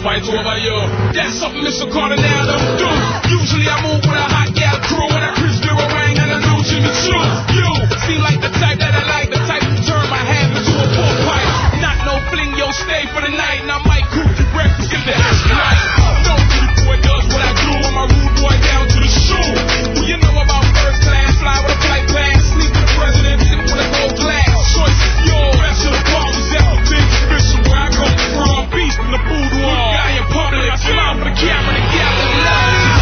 fight over you. That's something Mr. Carter now don't do. Usually I move with a hot gal crew and a Chris Boomerang and a new Jimmy Choo. You seem like the type that I like, the type to turn my hand into a bull pipe. Not no fling, yo, stay for the night, and I might cook you breakfast in the house tonight. No rude boy does what I do, I'm a rude boy down to the shoe. Well, you know about first class, fly with a flight pass, sleep with the president, sip with a gold glass. Choice is yours, rest of the party's everything official. Where I come from, beast in the boudoir. Guy in public, I smile for the camera, the gal in the love.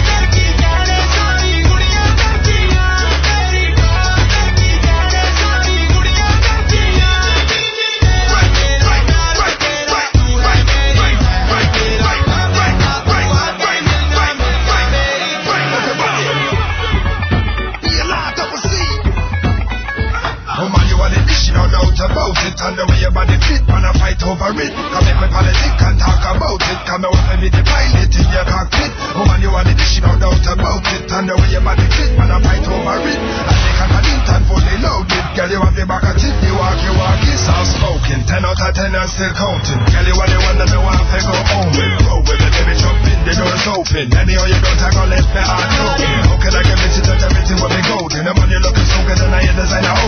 About it and the way your body fit, man, I fight over it. Come make me politic and talk about it. Come me with me the pilot in your cockpit. Woman, you want the dish, no doubt about it. And the way your body fit, man, I fight over it. I take a cadent and fully loaded. Girl, you have the back of it, you walk, it's all smoking. 10 out of 10 and still counting. Girl, you are the one that me want to go home with. Roll with me, baby, jump in, the door's open. Anyhow you don't take a left, me heart broken. How can I get it to everything when we golden? The money looking so good and I hear designer